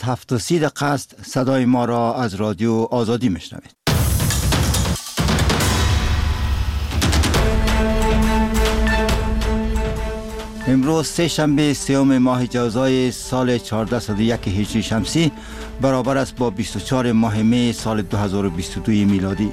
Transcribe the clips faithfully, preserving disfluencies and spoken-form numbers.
هفت و سی دقیقه است. صدای ما را از رادیو آزادی میشنوید. امروز سه شنبه سوم ماه جوزای سال چهارده صد و یک هجری شمسی برابر است با بیست و چهار ماه می سال دو هزار و بیست و دو میلادی.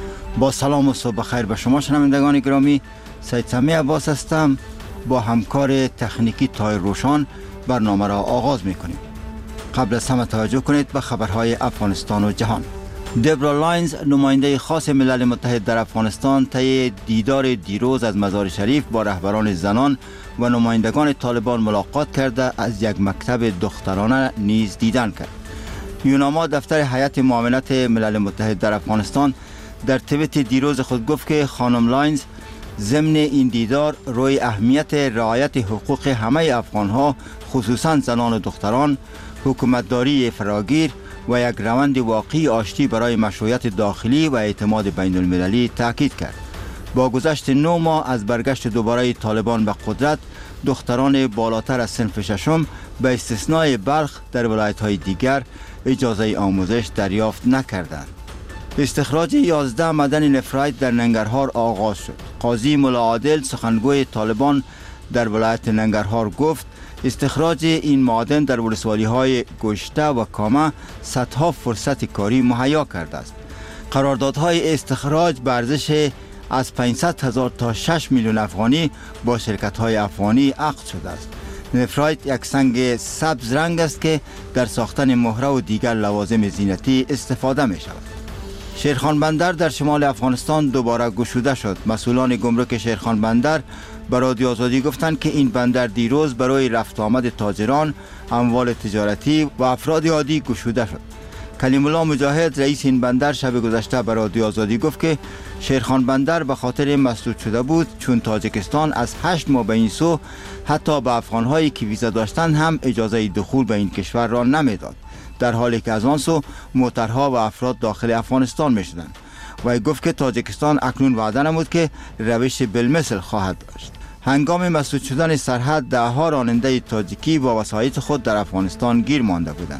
با سلام و صبح بخیر به شما شنوندگان گرامی، سید سمی عباس هستم. با همکار تکنیکی تایر روشان برنامه را آغاز میکنیم. قبل از همه توجه کنید به خبرهای افغانستان و جهان. دبرا لاینز، نماینده خاص ملل متحد در افغانستان، طی دیدار دیروز از مزار شریف با رهبران زنان و نمایندگان طالبان ملاقات کرده از یک مکتب دخترانه نیز دیدن کرد. یوناما، دفتر هیئت معاونت ملل متحد در افغانستان، در توییت دیروز خود گفت که خانم لاینز ضمن این دیدار روی اهمیت رعایت حقوق همه افغانها، خصوصا زنان و دختران، حکومتداری فراگیر و یک روند واقعی آشتی برای مشروعیت داخلی و اعتماد بین المللی تاکید کرد. با گذشت نه ماه از برگشت دوباره طالبان به قدرت، دختران بالاتر از صنف ششم به استثنای بلخ در ولایت‌های دیگر اجازه آموزش دریافت نکردند. استخراج یازده معدن نفرایت در ننگرهار آغاز شد. قاضی ملا عادل، سخنگوی طالبان در ولایت ننگرهار، گفت استخراج این معادن در ولسوالی‌های گشته و کامه صدها فرصت کاری مهیا کرده است. قراردادهای استخراج به ارزش از پانصد هزار تا شش میلیون افغانی با شرکت‌های افغانی عقد شده است. نفرایت یک سنگ سبز رنگ است که در ساختن مهره و دیگر لوازم زینتی استفاده می شود. شیرخان بندر در شمال افغانستان دوباره گشوده شد. مسئولان گمرک شیرخان بندر به رادیو آزادی گفتند که این بندر دیروز برای رفت و آمد تاجران، اموال تجارتی و افراد عادی گشوده شد. کلیم الله مجاهد، رئیس این بندر، شب گذشته به رادیو آزادی گفت که شیرخان بندر به خاطر مسدود شده بود چون تاجیکستان از هشت ماه به این سو حتی به افغانهایی که ویزا داشتند هم اجازه دخول به این کشور را نمیداد، در حالی که از آن سو موترها و افراد داخل افغانستان می شدند. و گفت که تاجیکستان اکنون وعده نمود که روش بالمثل خواهد داشت. هنگام مسدود شدن سرحد، ده ها راننده تاجیکی با وسایط خود در افغانستان گیر مانده بودند.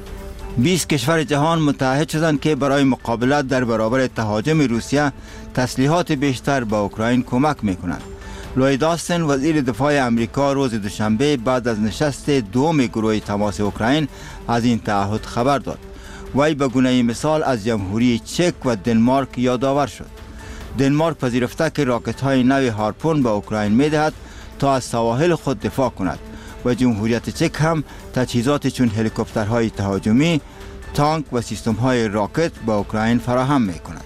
بیست کشور جهان متحد شدند که برای مقابلت در برابر تهاجم روسیه تسلیحات بیشتر به اوکراین کمک میکنند. لوید آستن، وزیر دفاع امریکا، روز دوشنبه بعد از نشست دوم گروه تماس اوکراین از این تعهد خبر داد. وی به گونه مثال از جمهوری چک و دنمارک یادآور شد. دنمارک پذیرفته که راکت های نو هارپون به اوکراین میدهد تا از سواحل خود دفاع کند و جمهوریت چک هم تجهیزات چون هلیکوپترهای تهاجمی، تانک و سیستم های راکت به اوکراین فراهم می کند.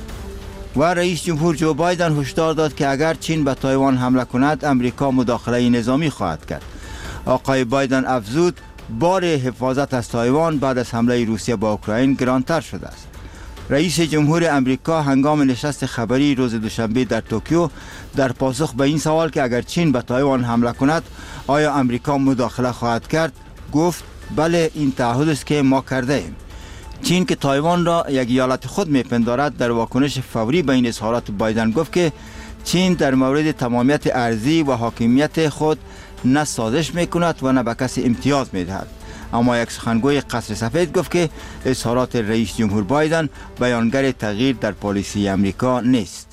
و رئیس جمهور جو بایدن هشدار داد که اگر چین به تایوان حمله کند، امریکا مداخله نظامی خواهد کرد. آقای بایدن افزود بار حفاظت از تایوان بعد از حمله روسیه به اوکراین گرانتر شده است. رئیس جمهور امریکا هنگام نشست خبری روز دوشنبه در توکیو در پاسخ به این سوال که اگر چین به تایوان حمله کند آیا امریکا مداخله خواهد کرد، گفت بله، این تعهد است که ما کرده ایم. چین که تایوان را یک ایالت خود میپندارد، در واکنش فوری به این اظهارات بایدن گفت که چین در مورد تمامیت ارضی و حاکمیت خود نه سازش میکند و نه به کسی امتیاز میدهد. اما یک سخنگوی قصر سفید گفت که اظهارات رئیس جمهور بایدن بیانگر تغییر در پالیسی امریکا نیست.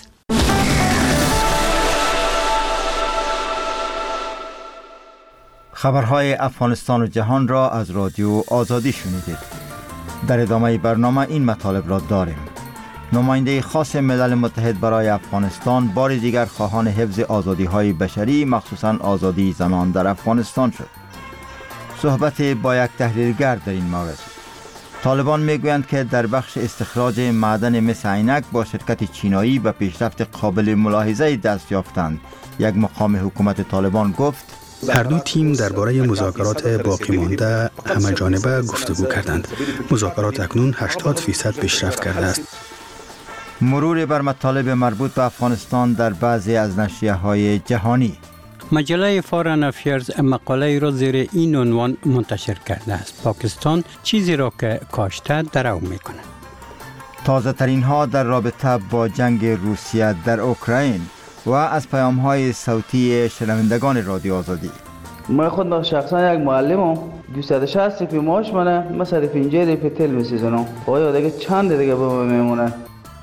خبرهای افغانستان و جهان را از رادیو آزادی شنیدید. در ادامه برنامه این مطالب را داریم. نماینده خاص ملل متحد برای افغانستان بار دیگر خواهان حفظ آزادی‌های بشری، مخصوصاً آزادی زنان در افغانستان شد. صحبت با یک تحلیلگر در این مورد. طالبان میگویند که در بخش استخراج معدن مس عینک با شرکت چینایی به پیشرفت قابل ملاحظه دست یافتند. یک مقام حکومت طالبان گفت هر دو تیم درباره مذاکرات باقی مانده همه جانبه گفتگو کردند. مذاکرات اکنون هشتاد درصد پیشرفت کرده است. مرور بر مطالب مربوط به افغانستان در بعضی از نشریه‌های جهانی. مجله فارن افیرز مقاله را زیر این عنوان منتشر کرده است: پاکستان چیزی را که کاشته درو میکنه. تازه ترین ها در رابطه با جنگ روسیه در اوکراین و از پیام های صوتی شنوندگان رادیو آزادی. من خود شخصا یک معلمم دویست و شصت فی معاش منه. من صرف اینجا فی تل میسیزنم. آیا دیگه چند دیگه به من میمونه؟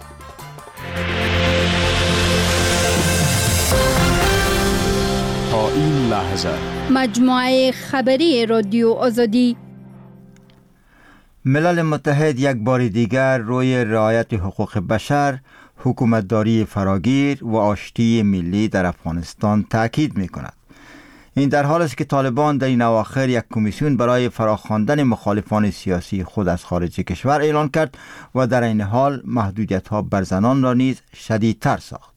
تا این لحظه مجموعه خبری رادیو آزادی. ملل متحد یک بار دیگر روی رعایت حقوق بشر، حکومتداری فراگیر و آشتی ملی در افغانستان تاکید می کند. این در حال است که طالبان در این اواخر یک کمیسیون برای فراخواندن مخالفان سیاسی خود از خارج کشور اعلان کرد و در این حال محدودیت‌ها بر زنان را نیز شدیدتر ساخت.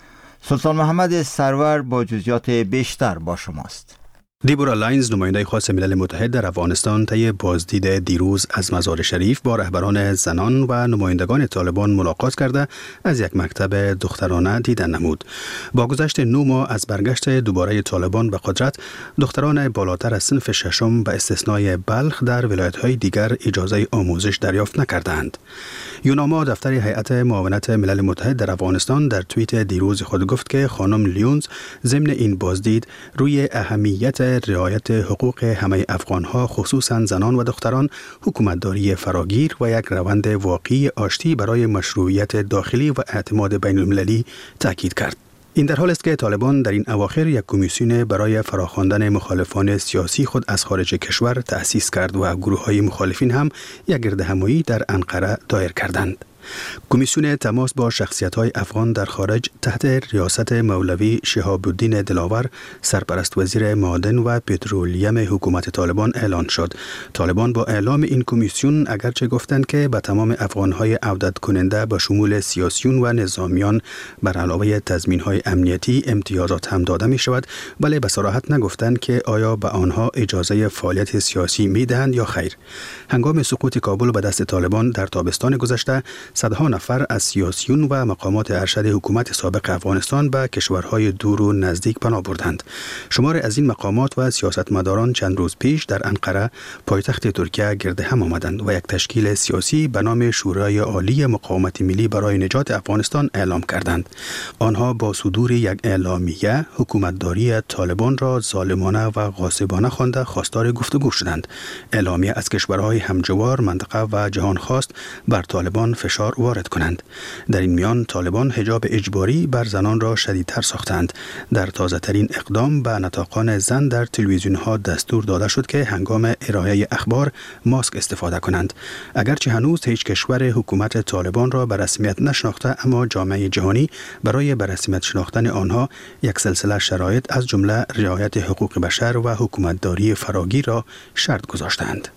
سلطان محمد سرور با جزئیات بیشتر با شماست. دیبورا لاینز، نماینده خاص ملل متحد در افغانستان، طی بازدید دیروز از مزار شریف با رهبران زنان و نمایندگان طالبان ملاقات کرده از یک مکتب دخترانه دیدن نمود. با گذشت نه ماه از برگشت دوباره طالبان به قدرت، دختران بالاتر از صنف ششم به استثنای بلخ در ولایت‌های دیگر اجازه آموزش دریافت نکردند. یوناما، دفتر هیئت معاونت ملل متحد در افغانستان، در توییت دیروز خود گفت که خانم لیونز ضمن این بازدید روی اهمیت رعایت حقوق همه افغانها، خصوصا زنان و دختران، حکومتداری فراگیر و یک روند واقعی آشتی برای مشروعیت داخلی و اعتماد بین المللی تاکید کرد. این در حال است که طالبان در این اواخر یک کمیسیون برای فراخواندن مخالفان سیاسی خود از خارج کشور تأسیس کرد و گروه‌های مخالفین هم یک گردهمایی در انقره دایر کردند. کمیسیون تماس با شخصیت‌های افغان در خارج تحت ریاست مولوی شهاب الدین دلاور، سرپرست وزیر معادن و پترولیم حکومت طالبان اعلان شد. طالبان با اعلام این کمیسیون اگرچه گفتند که به تمام افغان‌های عودت کننده به شمول سیاسیون و نظامیان بر علاوه تضمین‌های امنیتی امتیازات هم داده می‌شود، ولی به صراحت نگفتند که آیا به آنها اجازه فعالیت سیاسی می‌دهند یا خیر. هنگام سقوط کابل به دست طالبان در تابستان گذشته، صدها نفر از سیاسیون و مقامات ارشد حکومت سابق افغانستان به کشورهای دور و نزدیک پناه بردند. شمار از این مقامات و سیاستمداران چند روز پیش در انقره، پایتخت ترکیه، گرد هم آمدند و یک تشکیل سیاسی به نام شورای عالی مقاومت ملی برای نجات افغانستان اعلام کردند. آنها با صدور یک اعلامیه حکومتداری طالبان را ظالمانه و غاصبانه خوانده خواستار گفتگو شدند. اعلامیه از کشورهای همجوار، منطقه و جهان خواست بر طالبان فشار وارد کنند. در این میان طالبان حجاب اجباری بر زنان را شدیدتر ساختند. در تازه ترین اقدام به نطاقان زن در تلویزیون ها دستور داده شد که هنگام ارائه اخبار ماسک استفاده کنند. اگرچه هنوز هیچ کشور حکومت طالبان را به رسمیت نشناخته، اما جامعه جهانی برای به رسمیت شناختن آنها یک سلسله شرایط از جمله رعایت حقوق بشر و حکومتداری فراگیر را شرط گذاشتند.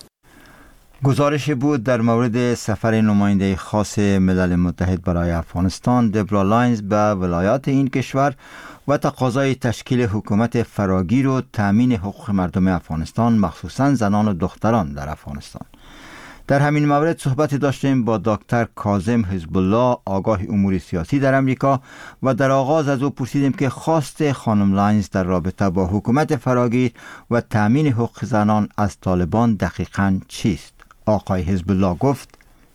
گزارش بود در مورد سفر نماینده خاص ملل متحد برای افغانستان دیبورا لاینز به ولایات این کشور و تقاضای تشکیل حکومت فراگیر و تامین حقوق مردم افغانستان، مخصوصاً زنان و دختران در افغانستان. در همین مورد صحبت داشتیم با دکتر کاظم حزب الله، آگاه امور سیاسی در امریکا، و در آغاز از او پرسیدیم که خواست خانم لاینز در رابطه با حکومت فراگیر و تامین حقوق زنان از طالبان دقیقاً چیست؟ آقای حزب الله گفت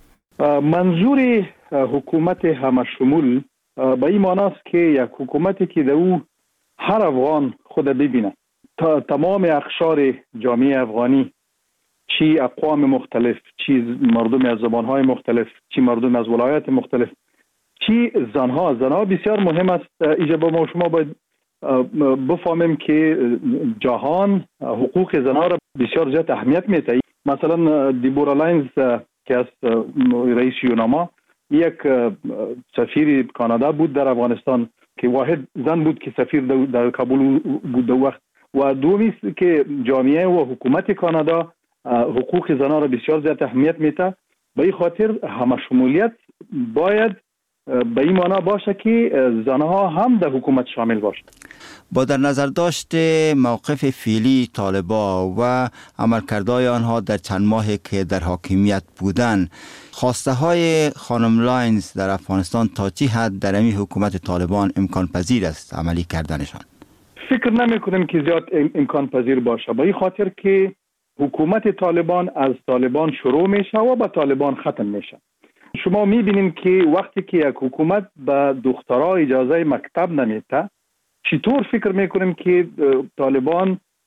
منظور حکومت همشمول به این معنی است که یک حکومتی که در او هر افغان خود ببینه، تا تمام اقشار جامعه افغانی، چی اقوام مختلف، چی مردم از زبانهای مختلف، چی مردم از ولایات مختلف، چی زنها. زنها بسیار مهم است. اینجا با ما شما باید بفهمیم که جهان حقوق زنها را بسیار زیاد اهمیت میده. مثلا دیبورا لاینز که از رئیس یوناما، یک سفیر کانادا بود در افغانستان که واحد زن بود که سفیر در کابل بود در وقت. و دومی است که جامعه و حکومت کانادا حقوق زنان را بسیار زیاد اهمیت میده. به این خاطر همشمولیت باید به این معنا باشه که زنها هم در حکومت شامل باشند. با در نظر داشت موقف فعلی طالبان و عملکردهای آنها در چند ماهی که در حاکمیت بودند، خواسته های خانم لاینز در افغانستان تا چه حد در این حکومت طالبان امکان پذیر است عملی کردنشان؟ فکر نمی کنم که زیاد امکان پذیر باشه، به این خاطر که حکومت طالبان از طالبان شروع میشه و به طالبان ختم میشه. شما میبینید که وقتی که یک حکومت به دخترها اجازه مکتب نمیده، چطور فکر میکنیم که طالبان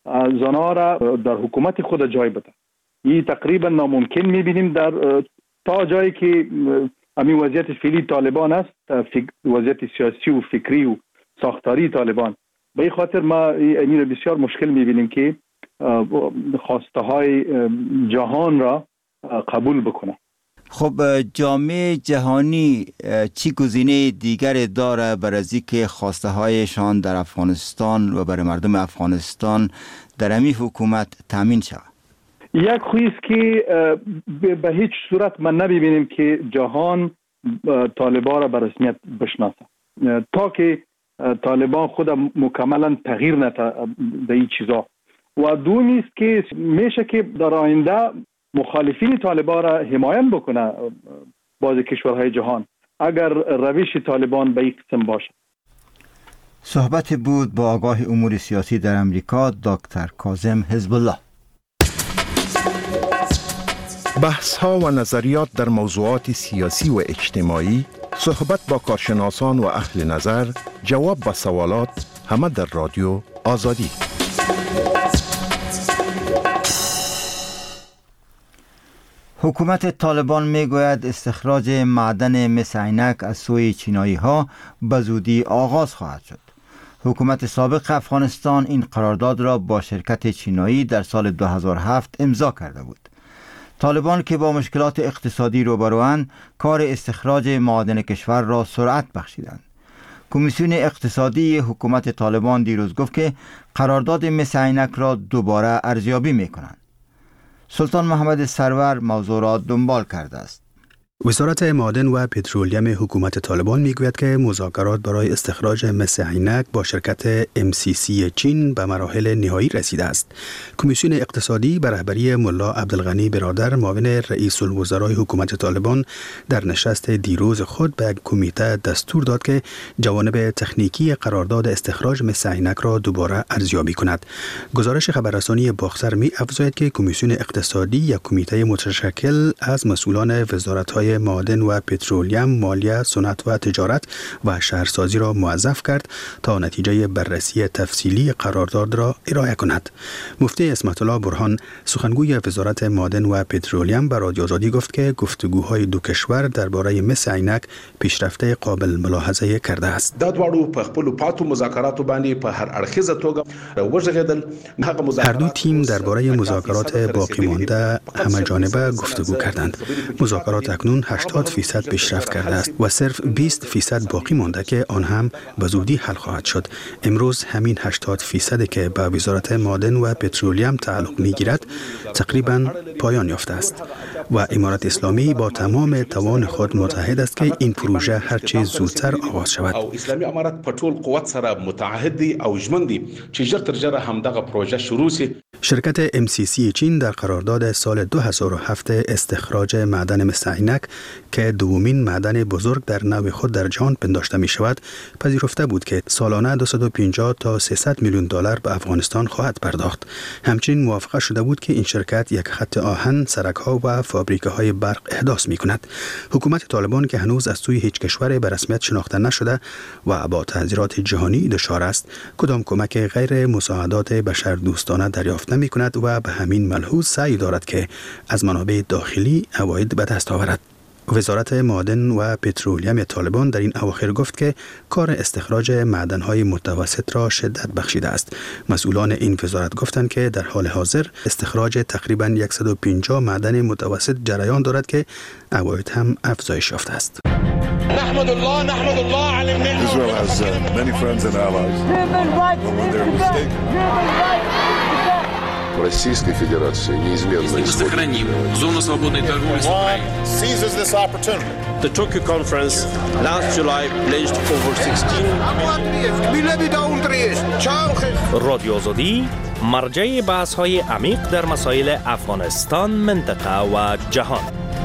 زنها را در حکومت خود جای بده. این تقریبا ناممکن میبینیم در تا جایی که همین وضعیت فعلی طالبان است، وضعیت سیاسی و فکری و ساختاری طالبان. به این خاطر ما این بسیار مشکل میبینیم که خواسته های جهان را قبول بکنه. خب جامعه جهانی چی گزینه دیگر داره برای اینکه خواسته هایشان در افغانستان و برای مردم افغانستان در همین حکومت تامین شود؟ یک خویی است که به هیچ صورت من نمیبینیم که جهان طالبان را به رسمیت بشناسه تا که طالبان خود مکملا تغییر نده در این چیزا. و دومی است که میشه که در آینده مخالفین طالبان را حمایت بکنه بعضی کشورهای جهان اگر روش طالبان به این قسم باشه. صحبت بود با آگاه امور سیاسی در امریکا دکتر کاظم حزب الله. بحث ها و نظریات در موضوعات سیاسی و اجتماعی، صحبت با کارشناسان و اهل نظر، جواب به سوالات، همه در رادیو آزادی. حکومت طالبان میگوید استخراج معدن مس عینک از سوی چینایی ها به زودی آغاز خواهد شد. حکومت سابق افغانستان این قرارداد را با شرکت چینایی در سال دو هزار و هفت امضا کرده بود. طالبان که با مشکلات اقتصادی روبروند، کار استخراج معادن کشور را سرعت بخشیدند. کمیسیون اقتصادی حکومت طالبان دیروز گفت که قرارداد مس عینک را دوباره ارزیابی می‌کنند. سلطان محمد سرور موضوع را دنبال کرده است. وزارت معادن و پترولیم حکومت طالبان میگوید که مذاکرات برای استخراج مس عینک با شرکت ام سی سی چین به مراحل نهایی رسیده است. کمیسیون اقتصادی به رهبری ملا عبدالغنی برادر معاون رئیس الوزرای حکومت طالبان در نشست دیروز خود به کمیته دستور داد که جوانب تکنیکی قرارداد استخراج مس عینک را دوباره ارزیابی کند. گزارش خبررسانی باخسر می افزاید که کمیسیون اقتصادی یک کمیته متشکل از مسئولان وزارت‌های معادن و پترولیم، مالیه، صنعت و تجارت و شهرسازی را موظف کرد تا نتیجه بررسی تفصیلی قرارداد را ارائه کند. مفتی اسمت الله برهان سخنگوی وزارت معادن و پترولیم به رادیو آزادی گفت که گفتگوهای دو کشور درباره مس عینک پیشرفت قابل ملاحظه کرده است. دا دواړو په خپل پاتو مذاکراتو باندې په هر اړخیزه توګه وژغیدل. هر دو تیم درباره مذاکرات باقی مانده همه جانبه گفتگو کردند. مذاکرات اکنون هشتاد فیصد پیشرفت کرده است و صرف بیست فیصد باقی مانده که آن هم به زودی حل خواهد شد. امروز همین هشتاد فیصد که به وزارت معادن و پترولیم تعلق می‌گیرد تقریباً پایان یافته است و امارت اسلامی با تمام توان خود متحد است که این پروژه هرچه زودتر آغاز شود. او اسلامی امارت په ټول قوت سره متعهد دی او ژمن دی چې ژر تر ژره همدغه پروژه شروع شي. شرکت ام سی سی چین در قرارداد سال دو هزار و هفت استخراج معدن مس عینک که دومین معدن بزرگ در نوع خود در جهان پنداشته می شود پذیرفته بود که سالانه دویست و پنجاه تا سیصد میلیون دلار به افغانستان خواهد پرداخت. همچنین موافقه شده بود که این شرکت یک خط آهن، سرک‌ها و فابریکه‌های برق احداث می کند. حکومت طالبان که هنوز از سوی هیچ کشور به رسمیت شناخته نشده و با تحذیرات جهانی دچار است، کدام کمک غیر مساعدات بشردوستانه دریافت نمی کند و به همین ملحوظ سعی دارد که از منابع داخلی عواید به دست آورد. وزارت معادن و پترولیم طالبان در این اواخر گفت که کار استخراج معدن‌های متوسط را شدت بخشیده است. مسئولان این وزارت گفتند که در حال حاضر استخراج تقریباً صد و پنجاه معدن متوسط جریان دارد که عواید هم افزایش یافته است. نحمد الله نحمد الله على النعمة. Israel has uh, many friends and allies. When they're mistaken. Российской Федерации неизменно сохраним зону свободной торговли с Украиной. Seizes this opportunity. The Tokyo conference last July pledged over sixteen. رادیو آزادی مرجع بحث‌های عمیق در مسائل افغانستان، منطقه و جهان.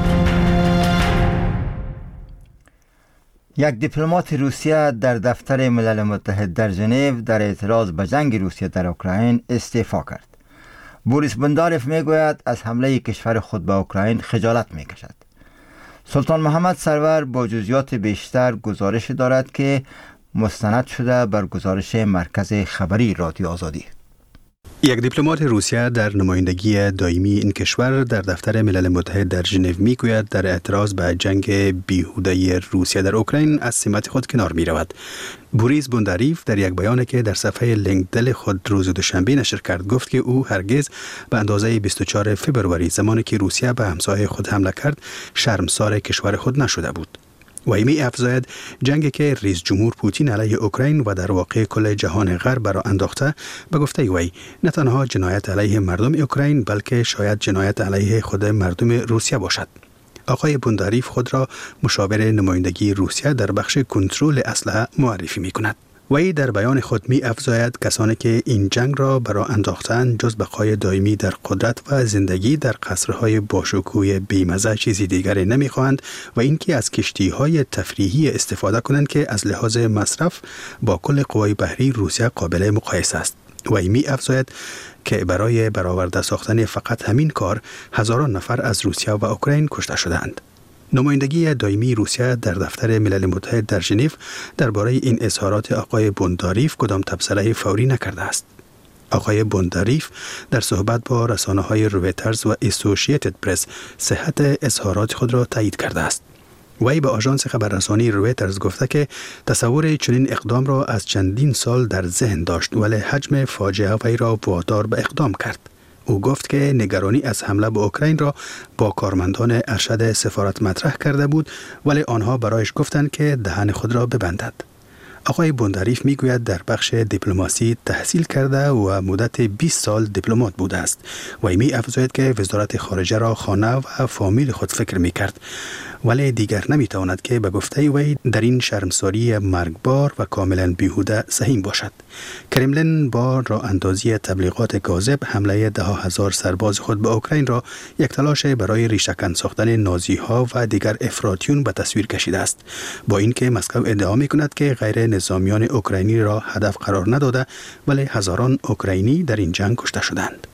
یک دیپلمات روسیه در دفتر ملل متحد در ژنو در اعتراض به جنگ روسیه در اوکراین استعفا کرد. بوریس بنداروف میگوید از حمله کشور خود به اوکراین خجالت میکشد. سلطان محمد سرور با جزئیات بیشتر گزارش دارد که مستند شده بر گزارش مرکز خبری رادیو آزادی. یک دیپلمات روسیه در نمایندگی دائمی این کشور در دفتر ملل متحد در ژنو میگوید در اعتراض به جنگ بیهوده روسیه در اوکراین از سمت خود کنار می رود. بوریس بونداریف در یک بیانی که در صفحه لینکدین خود روز دوشنبه نشر کرد گفت که او هرگز به اندازه بیست و چهارم فوریه زمانی که روسیه به همسایه خود حمله کرد شرمسار کشور خود نشده بود. و می افزاید جنگی که رئیس جمهور پوتین علیه اوکراین و در واقع کل جهان غرب را انداخته به گفته وی نه تنها جنایت علیه مردم اوکراین بلکه شاید جنایت علیه خود مردم روسیه باشد. آقای بونداریف خود را مشاور نمایندگی روسیه در بخش کنترل اسلحه معرفی می کند. وی در بیان خود می افزاید کسانی که این جنگ را برای انداختن جز بقای دائمی در قدرت و زندگی در قصرهای باشکوه بیمزه چیزی دیگری نمی خواهند و اینکه از کشتی‌های تفریحی استفاده کنند که از لحاظ مصرف با کل قوای بحری روسیه قابل مقایسه است. وی می افزاید که برای برآورده ساختن فقط همین کار هزاران نفر از روسیه و اوکراین کشته شدند. نمایندگی دائمی روسیه در دفتر ملل متحد در ژنو درباره این اظهارات آقای بونداریف کدام تبصره فوری نکرده است. آقای بونداریف در صحبت با رسانه‌های رویترز و اسوسییتد پرس صحت اظهارات خود را تایید کرده است. وی به آژانس خبررسانی رویترز گفته که تصور چنین اقدام را از چندین سال در ذهن داشت ولی حجم فاجعه وی را وادار به اقدام کرد. او گفت که نگرانی از حمله به اوکراین را با کارمندان ارشد سفارت مطرح کرده بود ولی آنها برایش گفتند که دهن خود را ببندد. آقای بونداریف میگوید در بخش دیپلماسی تحصیل کرده و مدت بیست سال دیپلمات بوده است و می افزاید که وزارت خارجه را خانه و فامیل خود فکر می کرد ولی دیگر نمی تواند که به گفته وی در این شرمساری مرگبار و کاملا بیهوده سهیم باشد. کرملین با راه اندازی تبلیغات کاذب حمله ده هزار سرباز خود به اوکراین را یک تلاش برای ریشه‌کن ساختن نازی ها و دیگر افراطیون به تصویر کشیده است، با اینکه مسکو ادعا می کند که غیر نظامیان اوکراینی را هدف قرار نداده ولی هزاران اوکراینی در این جنگ کشته شدند.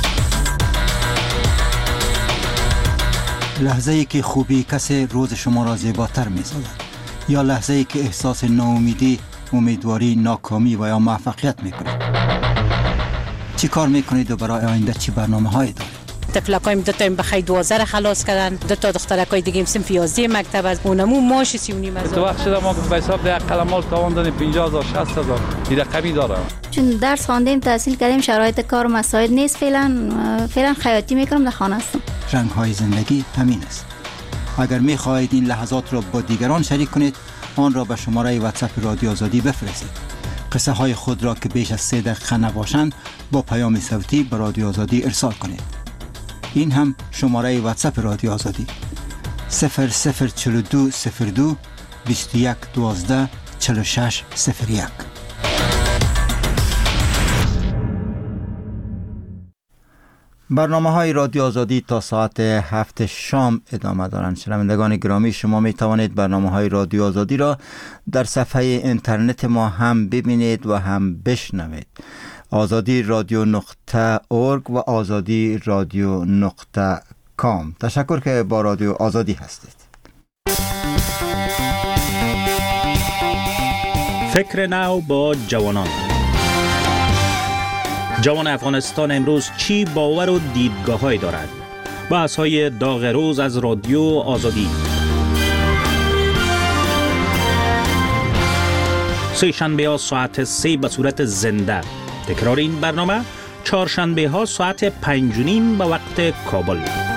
لحظه ای که خوبی کسی روز شما را زیباتر می سازد یا لحظه ای که احساس ناامیدی، امیدواری، ناکامی و یا موفقیت می کنید. چی کار می کنید و برای آینده چی برنامه هایی دارید؟ تفلکایم دو تا بخی دوازده را خلاص کردن، دو تا دخترکای دیگه صنف یازده مکتب از اونمو ماش سی و نیم هزار. تو وقت شده ما به حساب ده قلمال تاوان دادیم پنجاه هزار شصت هزار این رقمی داره. چون درس خواندیم تحصیل کردیم شرایط کار و مساعد نیست، فعلا فعلا خیاطی میکنم در خانه هستم. رنگ های زندگی همین است. اگر می خواهید این لحظات را با دیگران شریک کنید آن را به شماره واتساپ رادیو آزادی بفرستید. قصه های خود را که بیش از سه دقیقه نباشند با پیام صوتی به رادیو آزادی ارسال کنید. این هم شماره واتساپ رادیو آزادی صفر صفر چهل و دو صفر دو بیست و یک دوازده چهل و شش صفر یک. برنامه های رادیو آزادی تا ساعت هفت شام ادامه دارند. شنوندگان گرامی، شما می توانید برنامه های رادیو آزادی را در صفحه اینترنت ما هم ببینید و هم بشنوید. آزادی رادیو نقطه اورگ و آزادی رادیو نقطه کام. تشکر که با رادیو آزادی هستید. فکر نو با جوانان. جوان افغانستان امروز چی باور و دیدگاه‌هایی دارد؟ بحث‌های داغ روز از رادیو آزادی. سه شنبه ها ساعت سه به صورت زنده. تکرار این برنامه چهارشنبه ها ساعت پنج و نیم به وقت کابل.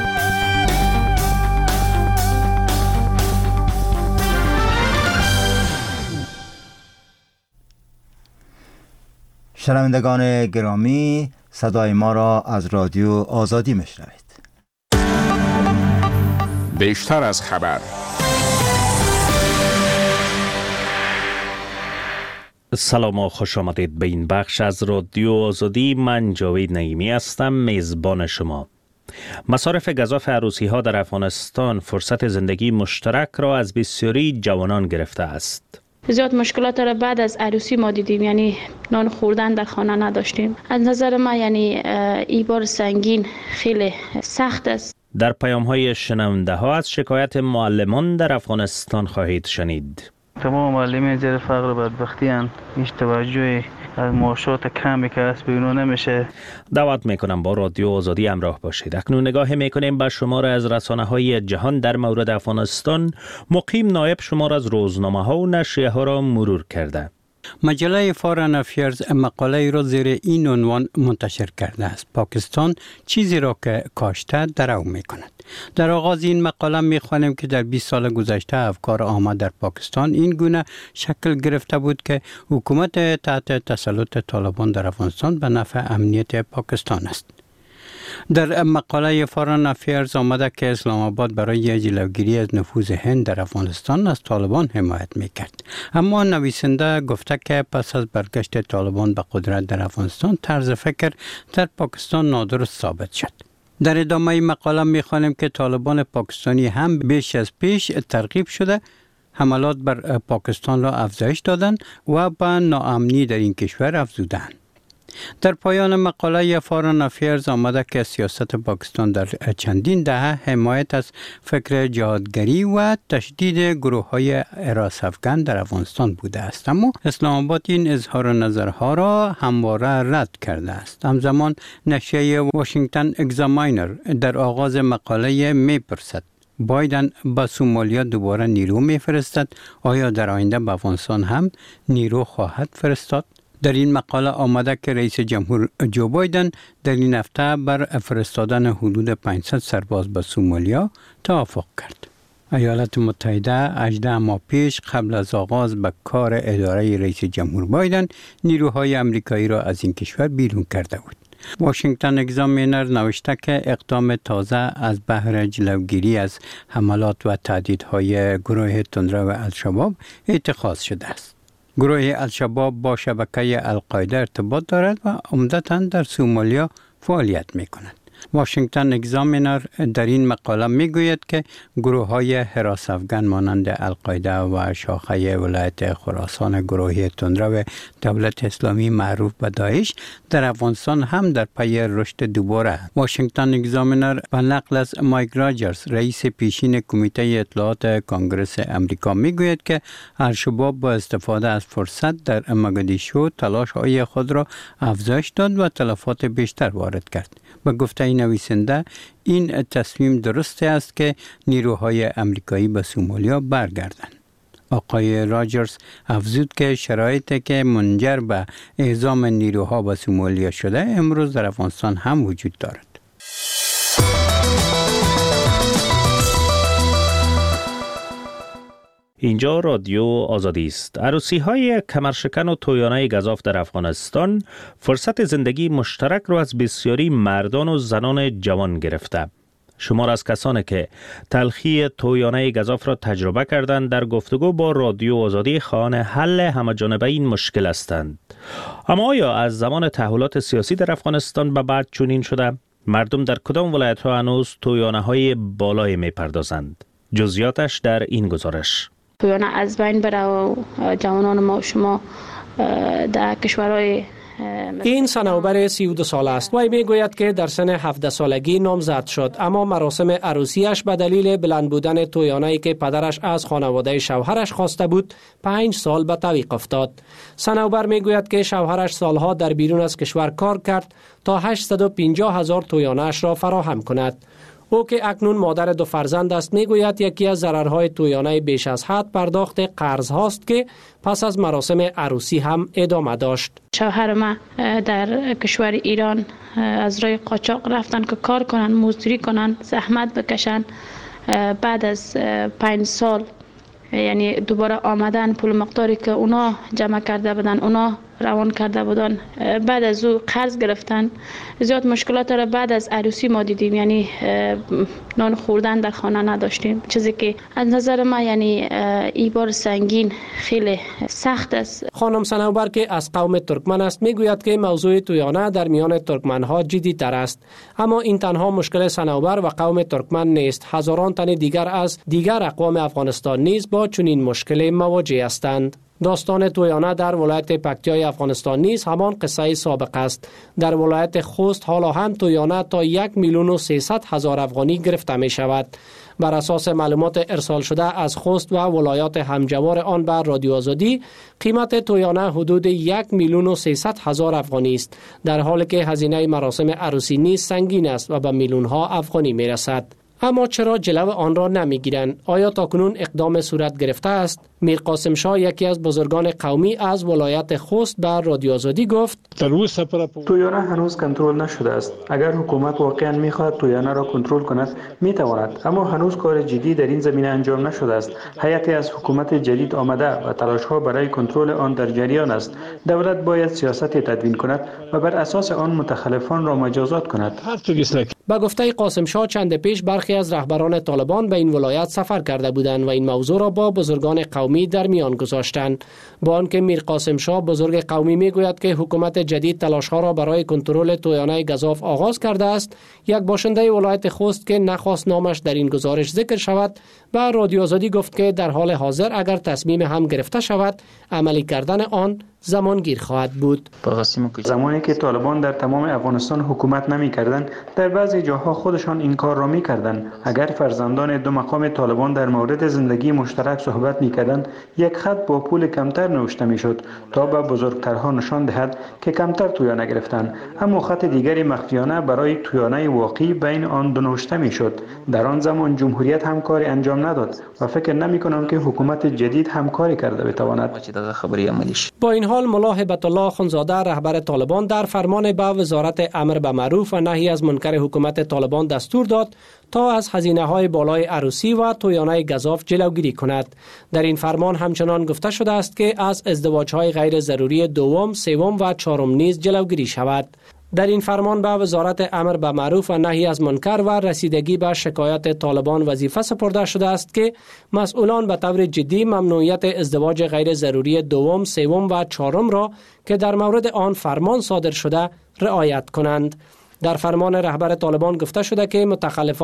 شنوندگان گرامی، صدای ما را از رادیو آزادی میشنوید. بیشتر از خبر. سلام و خوش آمدید به این بخش از رادیو آزادی. من جاوید نعیمی هستم، میزبان شما. مصارف گزاف عروسی ها در افغانستان فرصت زندگی مشترک را از بسیاری جوانان گرفته است. زیاد مشکلات را بعد از عروسی ما دیدیم، یعنی نان خوردن در خانه نداشتیم. از نظر ما یعنی این بار سنگین خیلی سخت است. در پیام های شنونده ها از شکایت معلمان در افغانستان خواهید شنید. تمام معلمین زیر فقر و بدبختی هستند. هیچ توجه از معاشات کمی که هست بیرون نمیشه. دعوت میکنم با رادیو آزادی همراه باشید. اکنون نگاه میکنیم به شمار از رسانه های جهان در مورد افغانستان. مقیم نایب شمار از روزنامه ها و نشریه ها را مرور کرده. مجله فارن افیرز مقاله را زیر این عنوان منتشر کرده است: پاکستان چیزی را که کاشته درو می کند. در آغاز این مقاله می خوانیم که در بیست سال گذشته افکار عامه در پاکستان این گونه شکل گرفته بود که حکومت تحت تسلط طالبان در افغانستان به نفع امنیت پاکستان است. در مقاله فارن افیرز آمده که اسلام آباد برای جلوگیری از نفوذ هند در افغانستان از طالبان حمایت میکرد. اما نویسنده گفته که پس از برگشت طالبان به قدرت در افغانستان طرز فکر در پاکستان نادرست ثابت شد. در ادامه مقاله میخوانیم که طالبان پاکستانی هم بیش از پیش ترغیب شده حملات بر پاکستان را افزایش دادند و به ناامنی در این کشور افزودند. در پایان مقاله فارن افیرز آمده که سیاست پاکستان در چندین دهه حمایت از فکر جهادگری و تشدید گروه های حراس افغان در افغانستان بوده است، اما اسلام آباد این اظهار نظرها را همواره رد کرده است. همزمان نشریه واشنگتن اگزاماینر در آغاز مقاله میپرسد: بایدن به سومالیا دوباره نیرو میفرستد؟ آیا در آینده به افغانستان هم نیرو خواهد فرستاد؟ در این مقاله آمده که رئیس جمهور جو بایدن در این هفته بر فرستادن حدود پانصد سرباز به سومالیا توافق کرد. ایالات متحده هجده ماه پیش قبل از آغاز به کار اداره رئیس جمهور بایدن نیروهای امریکایی را از این کشور بیرون کرده بود. واشنگتن اگزامینر نوشته که اقدام تازه از بهر جلوگیری از حملات و تهدیدهای گروه تندرو الشباب اتخاذ شده است. گروه الشباب با شبکه القاعده ارتباط دارد و عمدتاً در سومالیا فعالیت می کند. واشنگتن اگزامینر در این مقاله می گوید که گروه های حراس افغان مانند القاعده و شاخه ولایت خراسان گروهی تندرو دولت اسلامی معروف به داعش در افغانستان هم در پی رشد دوباره. واشنگتن اگزامینر به نقل از مایک راجرز رئیس پیشین کمیته اطلاعات کانگرس امریکا می گوید که الشباب با استفاده از فرصت در مگادیشو تلاش های خود را افزایش داد و تلفات بیشتر وارد کرد. به گفته نویسنده این تصمیم درسته است که نیروهای امریکایی به سومالیا برگردند. آقای راجرز افزود که شرایطی که منجر به اعزام نیروها به سومالیا شده امروز در افغانستان هم وجود دارد. اینجا رادیو آزادی است. عروسی های کمرشکن و تویانه گزاف در افغانستان فرصت زندگی مشترک را از بسیاری مردان و زنان جوان گرفته. شمار از کسانی که تلخی تویانه گزاف را تجربه کردند در گفتگو با رادیو آزادی خواهان حل همه‌جانبه این مشکل هستند. اما آیا از زمان تحولات سیاسی در افغانستان به بعد چنین شده؟ مردم در کدام ولایت ها هنوز تویانه های بالای می پردازند؟ جزئیاتش در این گزارش. تویانه از بین بره و جوانان ما و شما در کشورهای این صنوبر سی و دو ساله است. وی میگوید که در سن هفده سالگی نامزد شد، اما مراسم عروسیش به دلیل بلند بودن تویانه‌ای که پدرش از خانواده شوهرش خواسته بود پنج سال به تعویق افتاد. صنوبر میگوید که شوهرش سالها در بیرون از کشور کار کرد تا هشتصد و پنجاه هزار تویانه‌اش را فراهم کند. او که اکنون مادر دو فرزند است میگوید یکی از ضررهای تویانه بیش از حد پرداخت قرض هاست که پس از مراسم عروسی هم ادامه داشت. شوهر ما در کشور ایران از راه قاچاق رفتن که کار کنن، مزدوری کنن، زحمت بکشن. بعد از پنج سال یعنی دوباره آمدن پول مقداری که اونا جمع کرده بودن اونا روان کرده بودن، بعد از او قرض گرفتن. زیاد مشکلات را بعد از عروسی ما دیدیم، یعنی نان خوردن در خانه نداشتیم، چیزی که از نظر ما یعنی ای بار سنگین خیلی سخت است. خانم صنوبر که از قوم ترکمن است میگوید که موضوع تویانه در میان ترکمن ها جدی تر است، اما این تنها مشکل صنوبر و قوم ترکمن نیست. هزاران تن دیگر از دیگر اقوام افغانستان نیز با چنین مشکل مواجه هستند. داستان تویانه در ولایت پکتیای افغانستان نیز همان قصه سابق است. در ولایت خوست حالا هم تویانه تا یک میلیون و سیصد هزار افغانی گرفته می شود. بر اساس معلومات ارسال شده از خوست و ولایات همجوار آن بر رادیو آزادی، قیمت تویانه حدود یک میلیون و سیصد هزار افغانی است، در حالی که هزینه مراسم عروسی نیز سنگین است و به میلیون ها افغانی می رسد. اما چرا جلو آن را نمیگیرند؟ آیا تاکنون اقدام صورت گرفته است؟ میر قاسم شاه، یکی از بزرگان قومی از ولایت خوست، بر رادیو آزادی گفت: تویانه هنوز کنترل نشده است. اگر حکومت واقعا میخواهد تویانه را کنترل کند میتواند، اما هنوز کار جدی در این زمینه انجام نشده است. هیئتی از حکومت جدید آمده و تلاش ها برای کنترل آن در جریان است. دولت باید سیاست تدوین کند و بر اساس آن متخلفان را مجازات کند. با گفته قاسم شاه، چند پیش برخی از رهبران طالبان به این ولایت سفر کرده بودند و این موضوع را با بزرگان قومی در میان گذاشتند. با آنکه میر قاسم شاه بزرگ قومی میگوید که حکومت جدید تلاش ها را برای کنترل تویانه گزاف آغاز کرده است، یک باشنده ولایت خوست که نخواست نامش در این گزارش ذکر شود، به رادیو آزادی گفت که در حال حاضر اگر تصمیم هم گرفته شود، عملی کردن آن زمانگیر خواهد بود. زمانی که طالبان در تمام افغانستان حکومت نمی کردند، در بعضی جاها خودشان این کار را می کردند. اگر فرزندان دو مقام طالبان در مورد زندگی مشترک صحبت می کردند، یک خط با پول کمتر نوشته می شد تا به بزرگترها نشان دهد که کمتر تویانه گرفتند، اما خط دیگری مخفیانه برای تویانه واقعی بین آن دو نوشته می شد. در آن زمان جمهوریت هم کاری انجام نداد و فکر نمی کنم که حکومت جدید هم کاری کرده بتواند. با این حال ملا هبت الله اخندزاده، رهبر طالبان، در فرمان به وزارت امر به معروف و نهی از منکر حکومت طالبان دستور داد تا از هزینه های بالای عروسی و تویانه گزاف جلوگیری کند. در این فرمان همچنان گفته شده است که از ازدواج های غیر ضروری دوم، سوم و چهارم نیز جلوگیری شود. در این فرمان به وزارت امر به معروف و نهی از منکر و رسیدگی به شکایت طالبان وظیفه سپرده شده است که مسئولان به طور جدی ممنوعیت ازدواج غیر ضروری دوم، سوم و چهارم را که در مورد آن فرمان صادر شده رعایت کنند. در فرمان رهبر طالبان گفته شده که متخلفان